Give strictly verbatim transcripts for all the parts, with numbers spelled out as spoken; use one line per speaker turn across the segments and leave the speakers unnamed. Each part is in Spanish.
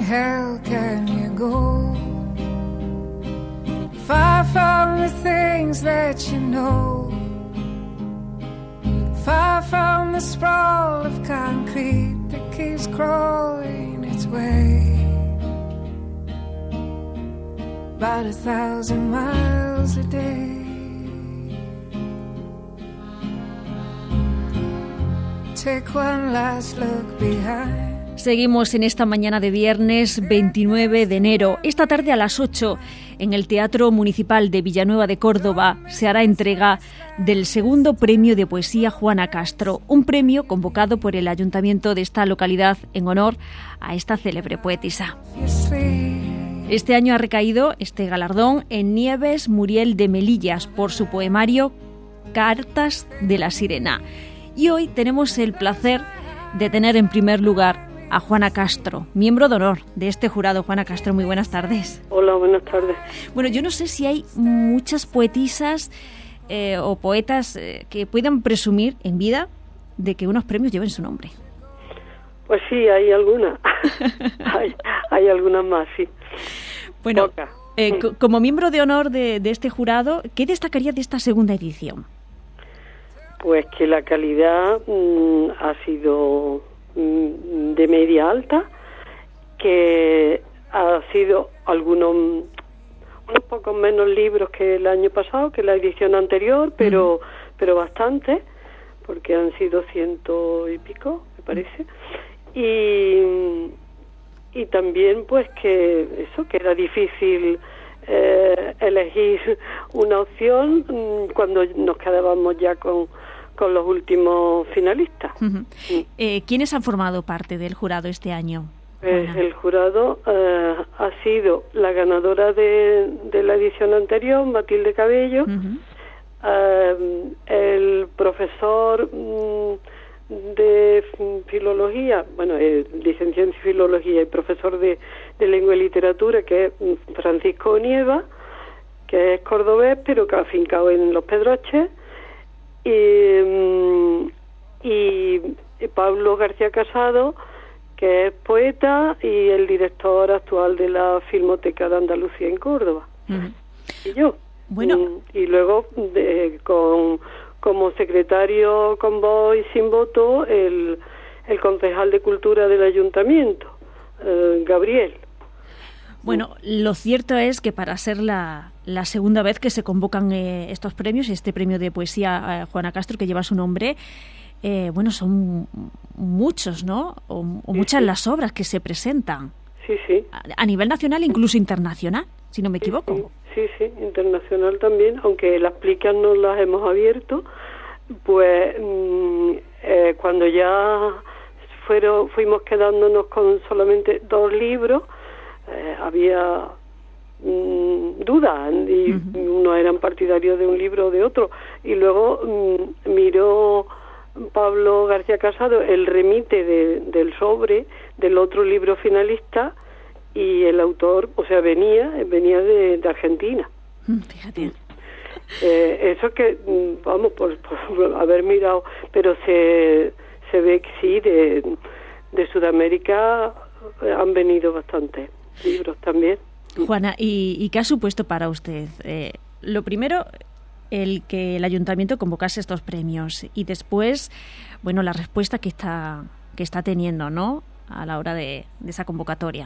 hell can you go? Far from the things that you know, far from the sprawl of concrete that keeps crawling its way about a thousand miles a day. Take one last look behind.
Seguimos en esta mañana de viernes veintinueve de enero. Esta tarde a las ocho, en el Teatro Municipal de Villanueva de Córdoba, se hará entrega del segundo premio de poesía Juana Castro, un premio convocado por el ayuntamiento de esta localidad en honor a esta célebre poetisa. Este año ha recaído este galardón en Nieves Muriel de Melillas por su poemario Cartas de la Sirena. Y hoy tenemos el placer de tener en primer lugar a Juana Castro, miembro de honor de este jurado. Juana Castro, muy buenas tardes.
Hola, buenas tardes.
Bueno, yo no sé si hay muchas poetisas eh, o poetas eh, que puedan presumir en vida de que unos premios lleven su nombre.
Pues sí, hay algunas. hay, hay algunas más, sí.
Bueno, eh, c- como miembro de honor de, de este jurado, ¿qué destacaría de esta segunda edición?
Pues que la calidad mmm, ha sido mmm, de media alta, que ha sido algunos unos pocos menos libros que el año pasado, que la edición anterior, pero uh-huh. pero bastante, porque han sido ciento y pico, me parece. Y y también pues que eso, que era difícil eh, elegir una opción mmm, cuando nos quedábamos ya con con los últimos finalistas.
Uh-huh. Eh, ¿Quiénes han formado parte del jurado este año?
Pues el jurado eh, ha sido la ganadora de, de la edición anterior, Matilde Cabello, uh-huh. eh, el profesor mm, de filología, bueno, eh, licenciado en filología y profesor de, de lengua y literatura, que es Francisco Onieva, que es cordobés, pero que ha afincado en Los Pedroches, y, y Pablo García Casado, que es poeta y el director actual de la Filmoteca de Andalucía en Córdoba. Uh-huh. Y yo.
Bueno.
Y, y luego, de, con como secretario con voz y sin voto, el, el concejal de Cultura del Ayuntamiento, eh, Gabriel.
Bueno, lo cierto es que para ser la, la segunda vez que se convocan eh, estos premios, este premio de poesía eh, Juana Castro, que lleva su nombre, eh, bueno, son muchos, ¿no? O, o muchas
sí, sí.
las obras que se presentan.
Sí, sí.
A, a nivel nacional, incluso internacional, si no me equivoco.
Sí, sí, sí, internacional también, aunque las plicas no las hemos abierto, pues mmm, eh, cuando ya fueron, fuimos quedándonos con solamente dos libros, Eh, había mm, dudas y uh-huh. unos eran partidarios de un libro o de otro, y luego mm, miró Pablo García Casado el remite de, del sobre del otro libro finalista, y el autor, o sea, venía venía de, de Argentina.
Fíjate.
Eh, eso que, vamos, por, por haber mirado, pero se, se ve que sí, de, de Sudamérica han venido bastantes libros también.
Juana, ¿y, y qué ha supuesto para usted? Eh, lo primero, el que el ayuntamiento convocase estos premios, y después, bueno, la respuesta que está que está teniendo, ¿no?, a la hora de, de esa convocatoria.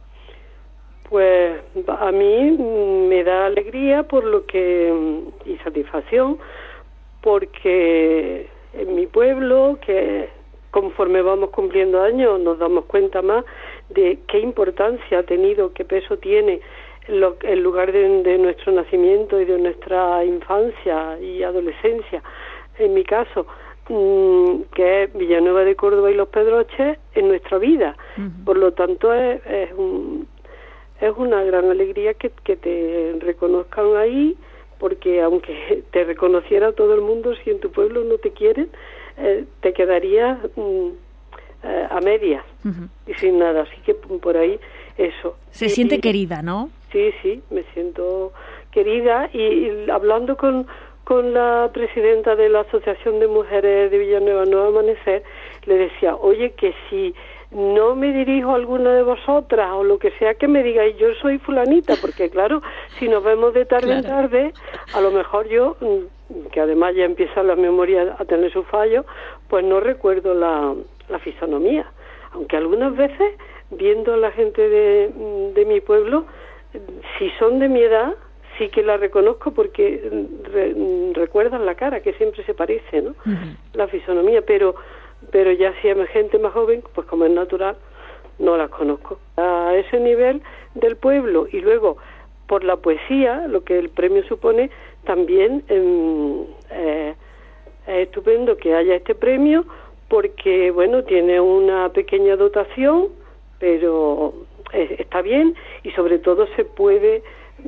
Pues a mí me da alegría por lo que y satisfacción, porque en mi pueblo, que conforme vamos cumpliendo años nos damos cuenta más de qué importancia ha tenido, qué peso tiene lo, el lugar de, de nuestro nacimiento y de nuestra infancia y adolescencia, en mi caso, mmm, que es Villanueva de Córdoba y Los Pedroches, en nuestra vida. Uh-huh. Por lo tanto, es, es, un, es una gran alegría que, que te reconozcan ahí, porque aunque te reconociera todo el mundo, si en tu pueblo no te quieren, eh, te quedarías mmm, eh, a medias. Uh-huh. Y sin nada, así que por ahí eso.
Se
y,
siente
y,
querida, ¿no?
Sí, sí, me siento querida, y, y hablando con, con la presidenta de la Asociación de Mujeres de Villanueva Nuevo Amanecer, le decía, oye, que si no me dirijo a alguna de vosotras o lo que sea que me digáis, yo soy fulanita, porque claro, si nos vemos de tarde claro. en tarde, a lo mejor yo, que además ya empieza la memoria a tener su fallo, pues no recuerdo la, la fisonomía, aunque algunas veces, viendo a la gente de, de mi pueblo, si son de mi edad, sí que la reconozco porque re, recuerdan la cara, que siempre se parece, ¿no? Uh-huh. La fisonomía, pero pero ya si es gente más joven, pues como es natural, no las conozco. A ese nivel del pueblo, y luego por la poesía, lo que el premio supone, también eh, eh, es estupendo que haya este premio, porque, bueno, tiene una pequeña dotación, pero eh, está bien, y sobre todo se puede...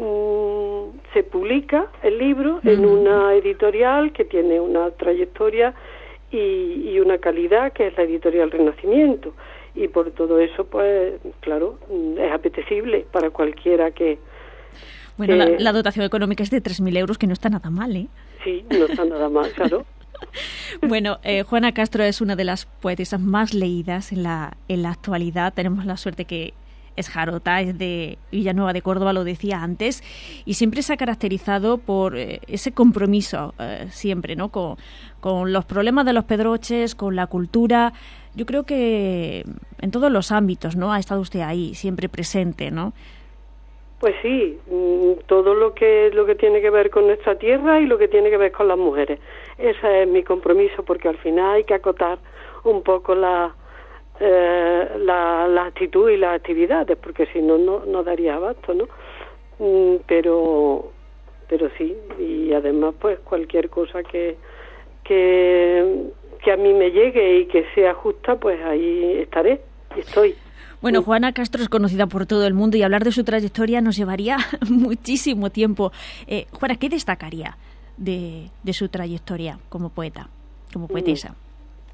se publica el libro en una editorial que tiene una trayectoria y, y una calidad, que es la editorial Renacimiento, y por todo eso, pues claro, es apetecible para cualquiera que...
Bueno,
que...
La, la dotación económica es de tres mil euros, que no está nada mal, ¿eh?
Sí, no está nada mal, claro.
Bueno, eh, Juana Castro es una de las poetisas más leídas en la, en la actualidad. Tenemos la suerte que es jarota, es de Villanueva de Córdoba, lo decía antes, y siempre se ha caracterizado por eh, ese compromiso eh, siempre, ¿no? Con, con los problemas de los pedroches, con la cultura. Yo creo que en todos los ámbitos, ¿no? Ha estado usted ahí, siempre presente, ¿no?
Pues sí, todo lo que lo que tiene que ver con nuestra tierra y lo que tiene que ver con las mujeres. Ese es mi compromiso, porque al final hay que acotar un poco la Eh, la, la actitud y las actividades, porque si no, no no daría abasto, ¿no? Mm, pero pero sí, y además pues cualquier cosa que que que a mí me llegue y que sea justa, pues ahí estaré y estoy.
Bueno, Juana Castro es conocida por todo el mundo y hablar de su trayectoria nos llevaría muchísimo tiempo. Eh, Juana, ¿qué destacaría de, de su trayectoria como poeta, como poetesa? Mm.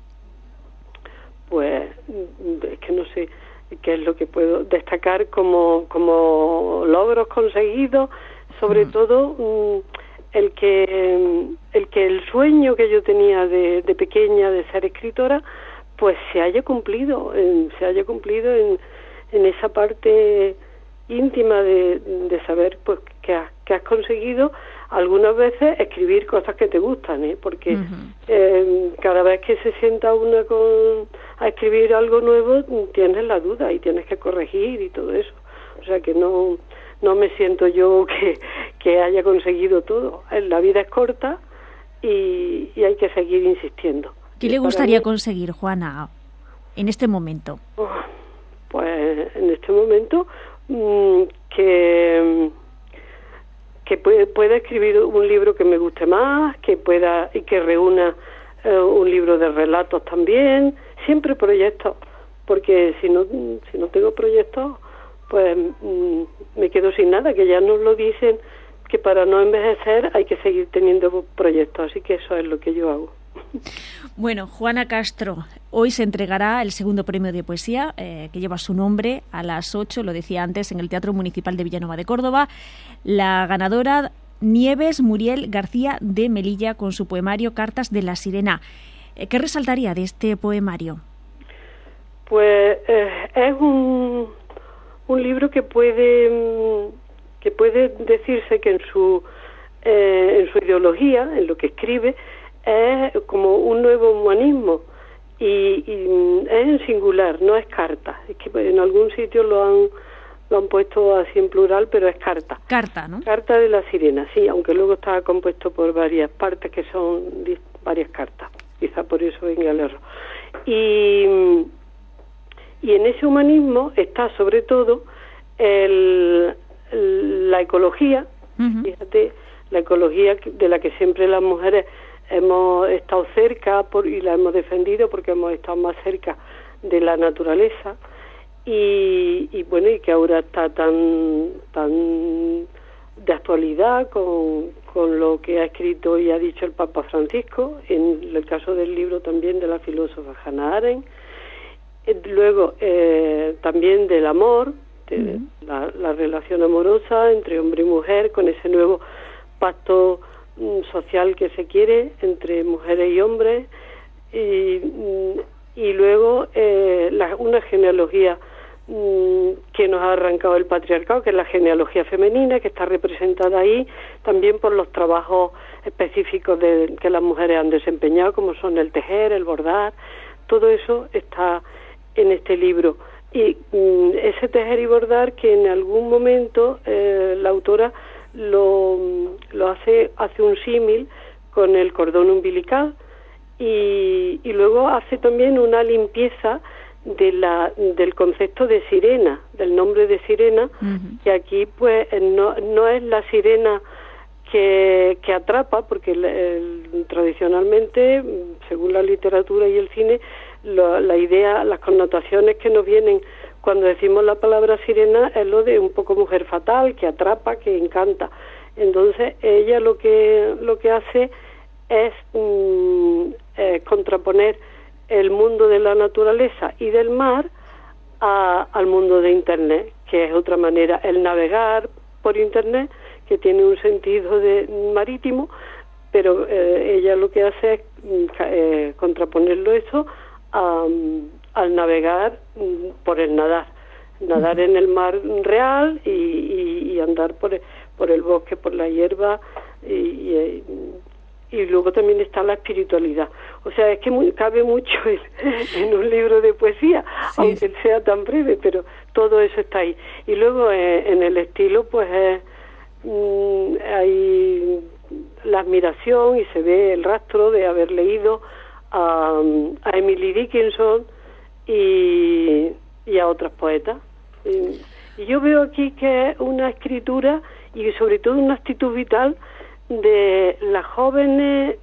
Pues es que no sé qué es lo que puedo destacar como como logros conseguidos, sobre mm. todo mm, el que el que el sueño que yo tenía de, de pequeña de ser escritora, pues se haya cumplido, en, se haya cumplido en, en esa parte íntima de, de saber pues que has, que has conseguido algunas veces escribir cosas que te gustan, ¿eh? Porque uh-huh. eh, cada vez que se sienta una con a escribir algo nuevo, tienes la duda y tienes que corregir y todo eso. O sea que no no me siento yo que, que haya conseguido todo. La vida es corta y, y hay que seguir insistiendo.
¿Qué le gustaría mí, conseguir, Juana, en este momento?
Oh, pues en este momento mmm, que... que puede, pueda escribir un libro que me guste más, que pueda y que reúna eh, un libro de relatos también, siempre proyectos, porque si no si no tengo proyectos, pues mm, me quedo sin nada, que ya nos lo dicen, que para no envejecer hay que seguir teniendo proyectos, así que eso es lo que yo hago.
Bueno, Juana Castro, hoy se entregará el segundo premio de poesía eh, que lleva su nombre a las ocho, lo decía antes, en el Teatro Municipal de Villanueva de Córdoba. La ganadora, Nieves Muriel García de Melilla, con su poemario Cartas de la Sirena. Eh, ¿Qué resaltaría de este poemario?
Pues eh, es un, un libro que puede que puede decirse que en su eh, en su ideología, en lo que escribe, es como un nuevo humanismo y, y es en singular, no es carta. Es que en algún sitio lo han lo han puesto así en plural, pero es carta.
Carta, ¿no?
Carta de la Sirena, sí, aunque luego está compuesto por varias partes que son varias cartas. Quizá por eso venga el error. Y, y en ese humanismo está sobre todo el, la ecología, uh-huh. Fíjate, la ecología de la que siempre las mujeres hemos estado cerca por, y la hemos defendido porque hemos estado más cerca de la naturaleza y, y bueno, y que ahora está tan tan de actualidad con, con lo que ha escrito y ha dicho el Papa Francisco, en el caso del libro también de la filósofa Hannah Arendt, luego eh, también del amor, de uh-huh. la, la relación amorosa entre hombre y mujer, con ese nuevo pacto social que se quiere entre mujeres y hombres, y, y luego eh, la, una genealogía mmm, que nos ha arrancado el patriarcado, que es la genealogía femenina, que está representada ahí también por los trabajos específicos de, que las mujeres han desempeñado, como son el tejer, el bordar, todo eso está en este libro. Y mmm, ese tejer y bordar que en algún momento eh, la autora lo, lo hace, hace un símil con el cordón umbilical, y, y luego hace también una limpieza de la del concepto de sirena, del nombre de sirena, uh-huh. que aquí pues no, no es la sirena que, que atrapa, porque el, el, tradicionalmente, según la literatura y el cine, lo, la idea, las connotaciones que nos vienen cuando decimos la palabra sirena es lo de un poco mujer fatal, que atrapa, que encanta. Entonces ella lo que lo que hace es mm, eh, contraponer el mundo de la naturaleza y del mar a, al mundo de Internet, que es otra manera, el navegar por Internet, que tiene un sentido de marítimo, pero eh, ella lo que hace es eh, contraponerlo eso a, al navegar por el nadar, nadar en el mar real y, y, y andar por el, por el bosque, por la hierba y, y, y luego también está la espiritualidad. O sea, es que muy, cabe mucho en, en un libro de poesía, sí, aunque sea tan breve, pero todo eso está ahí. Y luego eh, en el estilo, pues eh, mm, hay la admiración y se ve el rastro de haber leído a, a Emily Dickinson y, y a otras poetas. Y, y yo veo aquí que es una escritura y sobre todo una actitud vital de las jóvenes,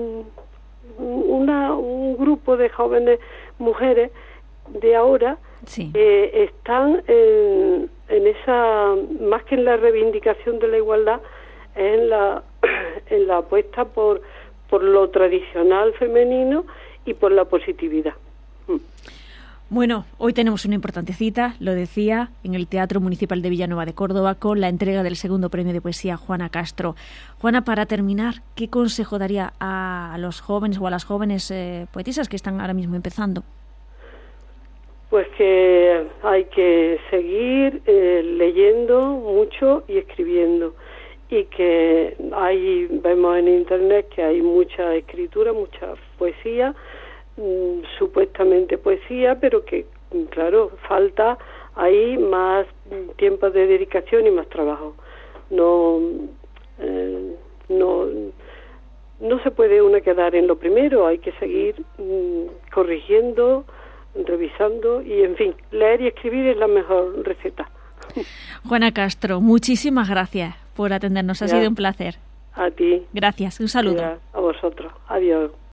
una, un grupo de jóvenes mujeres de ahora, sí, que eh, están en, en esa, más que en la reivindicación de la igualdad, en la en la apuesta por por lo tradicional femenino y por la positividad.
Bueno, hoy tenemos una importante cita, lo decía, en el Teatro Municipal de Villanueva de Córdoba, con la entrega del segundo premio de poesía Juana Castro. Juana, para terminar, ¿qué consejo daría a los jóvenes o a las jóvenes eh, poetisas que están ahora mismo empezando?
Pues que hay que seguir eh, leyendo mucho y escribiendo, y que hay, vemos en internet que hay mucha escritura, mucha poesía, supuestamente poesía, pero que claro, falta ahí más tiempo de dedicación y más trabajo. No eh, no no se puede uno quedar en lo primero, hay que seguir mm, corrigiendo, revisando y en fin, leer y escribir es la mejor receta.
Juana Castro, muchísimas gracias por atendernos, ha ya, sido un placer.
A ti.
Gracias, un saludo.
Ya, a vosotros. Adiós.